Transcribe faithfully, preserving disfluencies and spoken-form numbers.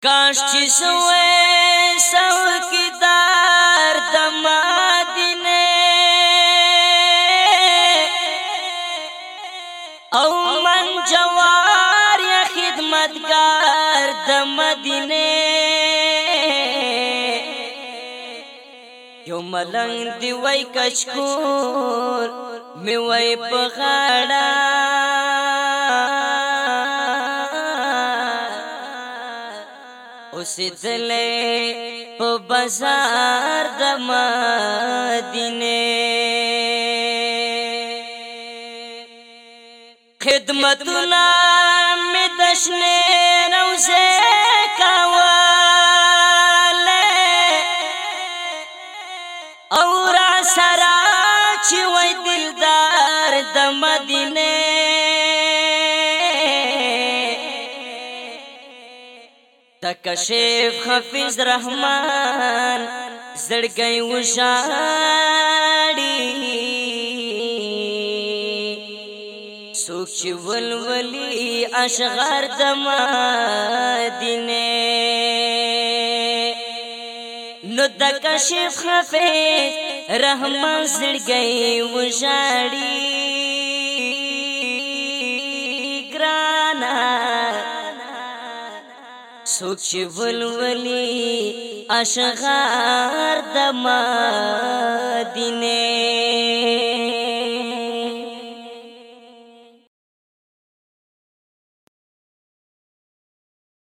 کاش چې سوې څوکیدار د مدینه او من جوار یا خدمتگار د مدینه یو ملنګ دی وای کچکول می وای په غاړه اوسېدلې په بازار د مدینه خدمتونه مې د شنې روضې کولې او را سره چې وای دلدار د مدینه تکشف حفیظ رحمان زړګي وشاړي سوچ ولولي اشغار د مدینه نو تکشف حفیظ رحمان زړګي وشاړي ګرانا سوچ ولولي اشغار د مدینه